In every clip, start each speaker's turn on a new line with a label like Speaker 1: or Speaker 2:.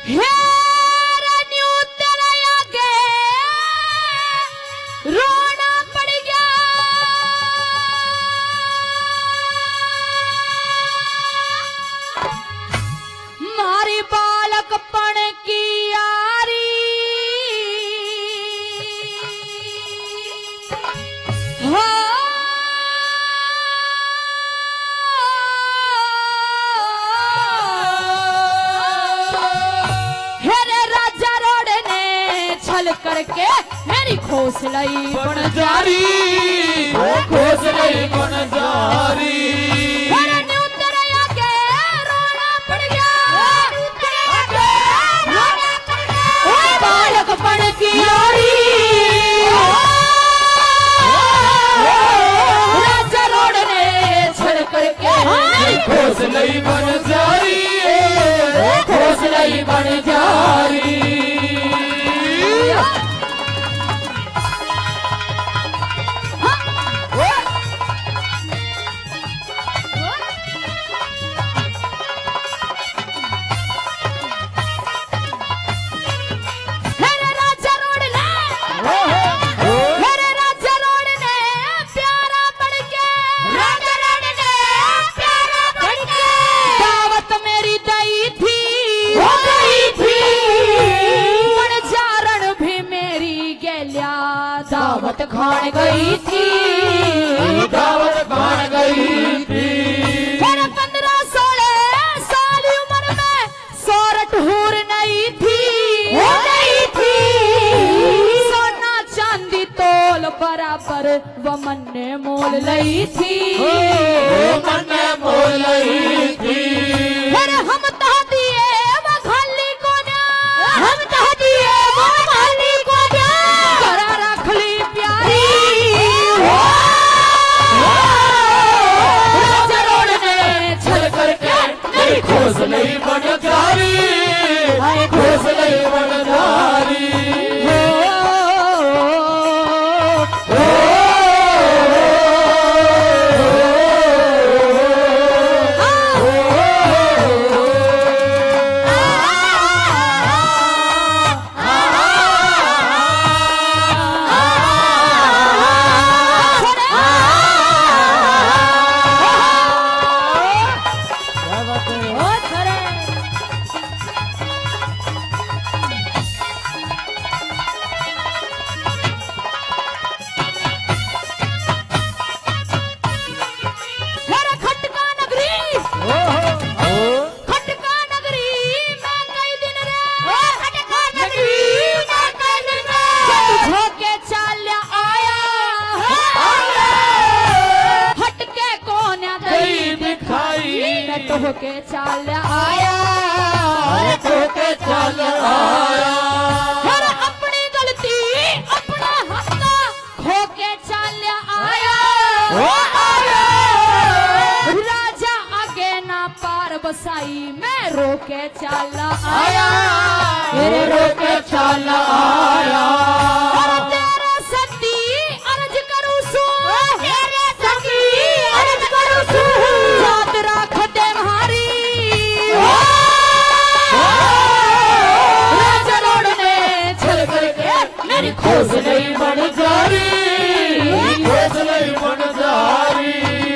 Speaker 1: रोना पड़ गया मारी बालकपण की यारी करके मेरी खोसलाई बन जारी खोसलाई बन जारी रोना पड़ गया बालकपण की यारी राजा रोड ने छड़ करके मेरी खोसलाई बन जारी खोसलाई बन जारी दावत खान गई थी दावत खान गई थी फिर 15-16 साल उम्र में सोरठ हूर नहीं थी सोना चांदी तोल बराबर वो मन ने मोल लई थी मन ने मोल लई थी फिर हम तो दिए वो खाली को ना हम तो दिए वो खाली को ना करा रख ली प्यारी राजा रोड ने छल करके मेरी खोसलाई बन जारी खोसलाई बन जारी के चाल आया के चाल आया हर अपनी गलती अपना हक खो के चाल आया राजा आगे ना पार बसाई मैं रोके चाल आया रोके चाल आया तेरे सती अर्ज करूं सू तेरे सती अर्ज करूं सू याद रख दे खोसलाई बन जारी खोसलाई बन जारी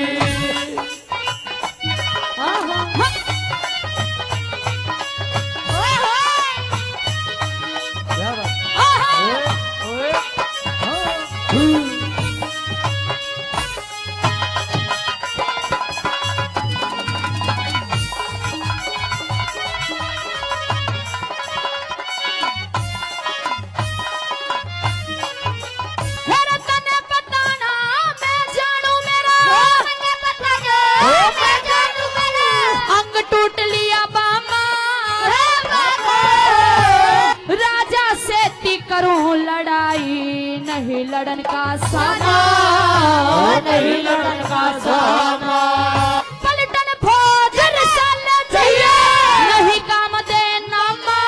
Speaker 1: नहीं लड़न का सामा नहीं लड़न का सामा पलटन फौज चल चाहिए नहीं काम दे नामा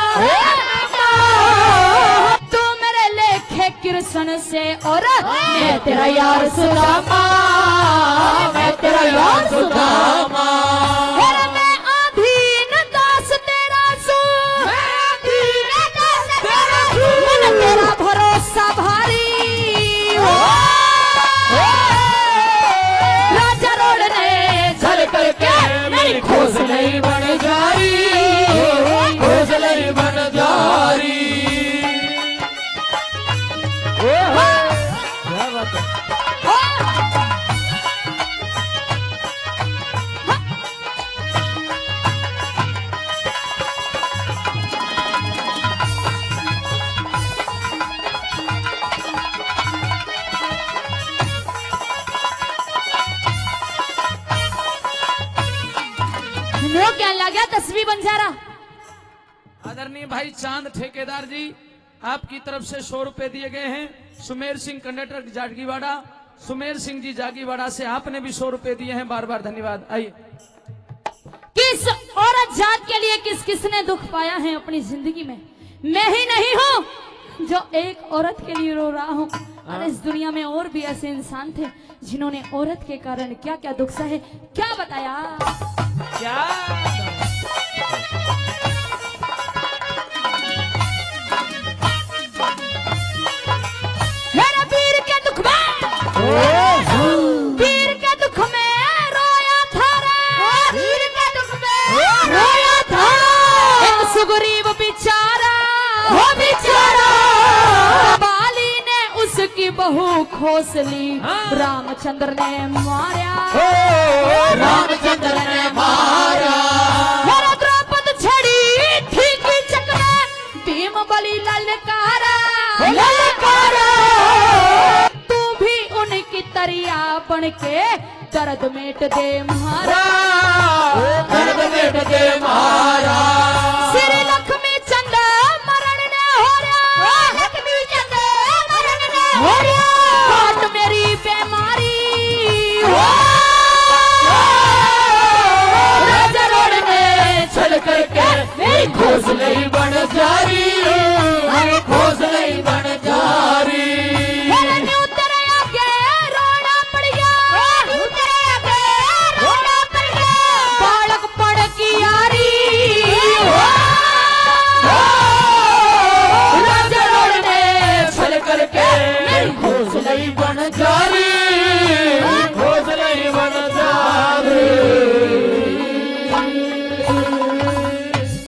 Speaker 1: तू मेरे लेखे कृष्ण से और मैं तेरा यार सुदामा मैं तेरा यार सुदामा मैं अधीन दास तेरा सू बंजारा।
Speaker 2: आदरणीय भाई चांद ठेकेदार जी, आपकी तरफ से 100 रुपए दिए गए हैं। सुमेर सिंह कंडक्टर जागीवाड़ा, सुमेर सिंह जी जागीवाड़ा से आपने भी 100 रुपए दिए हैं, बार बार धन्यवाद। आइए।
Speaker 1: किस औरत जात के लिए किस किसने दुख पाया है अपनी जिंदगी में? मैं ही नहीं हूँ जो एक औरत के लिए रो रहा हूँ, और इस दुनिया में और भी ऐसे इंसान थे जिन्होंने औरत के कारण क्या क्या दुख सहे, क्या बताया।
Speaker 2: क्या
Speaker 1: मेरे वीर के दुख में, वीर के दुख में रोया था रे, वीर के दुख में रोया था एक सुग्रीव बेचारा, वो बेचारा बाली ने उसकी बहू खोस ली, रामचंद्र ने मारा,
Speaker 3: रामचंद्र ने मारा।
Speaker 1: मेरा द्रौपद छड़ी थी कीचक में, भीम बलि ललकारा,
Speaker 3: ललकारा।
Speaker 1: तू भी उनकी तरिया बन के दर्द मेट दे मारा,
Speaker 3: दर्द मिट दे मारा।